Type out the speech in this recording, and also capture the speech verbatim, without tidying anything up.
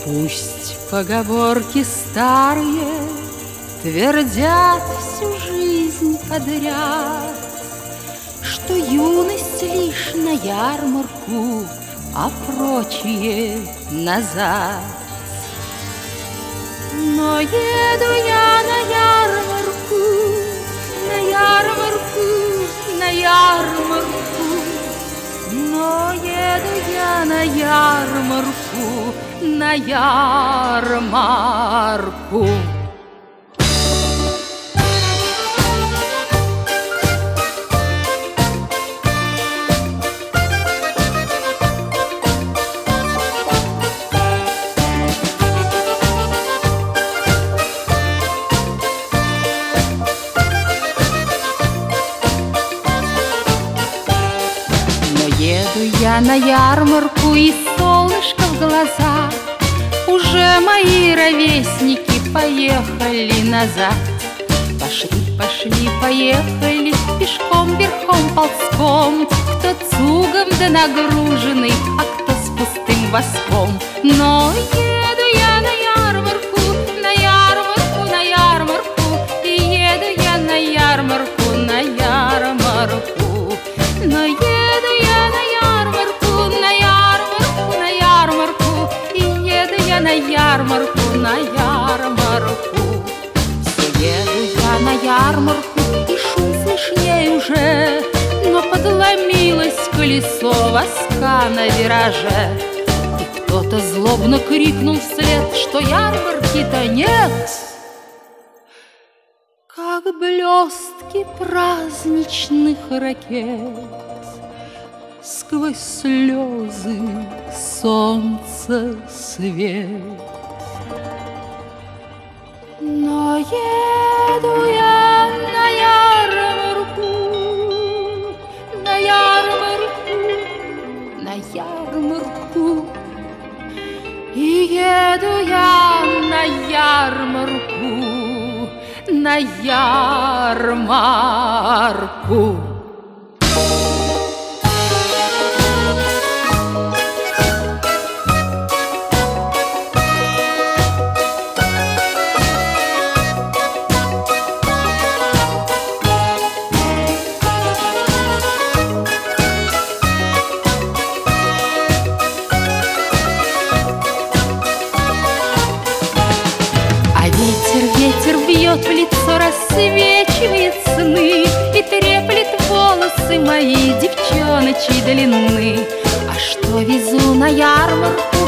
Пусть поговорки старые твердят всю жизнь подряд, что юность лишь на ярмарку, а прочие назад. Но еду я на ярмарку, на ярмарку, на ярмарку, но еду я на ярмарку, на ярмарку. Еду я на ярмарку, и солнышко в глазах, уже мои ровесники поехали назад. Пошли, пошли, поехали, пешком, верхом, ползком, кто цугом да нагруженный, а кто с пустым воском. Но еду я на ярмарку, на ярмарку, на ярмарку, и еду я на ярмарку, на ярмарку, но еду я на ярмарку, на ярмарку, на ярмарку, и еду я на ярмарку, на ярмарку. Все еду я на ярмарку, и шум слышней уже, но подломилось колесо воска на вираже, и кто-то злобно крикнул вслед, что ярмарки-то нет. Как блестки праздничных ракет сквозь слезы солнца свет. Но еду я на ярмарку, на ярмарку, на ярмарку, и еду я на ярмарку, на ярмарку. Ветер, ветер бьет в лицо, рассвечивает сны и треплет волосы мои девчоночьей длины. А что везу на ярмарку,